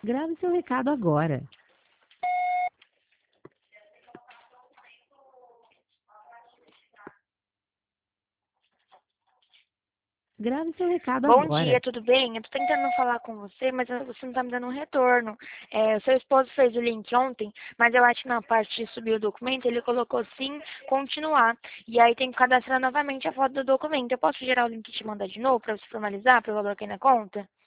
Grave seu recado agora. Grave seu recado Bom agora. dia, tudo bem? Eu tô tentando falar com você, mas você não tá me dando um retorno. O seu esposo fez o link ontem, mas eu acho que na parte de subir o documento, ele colocou sim, continuar. E aí tem que cadastrar novamente a foto do documento. Eu posso gerar o link e te mandar de novo pra você formalizar, pro valor que aí na conta?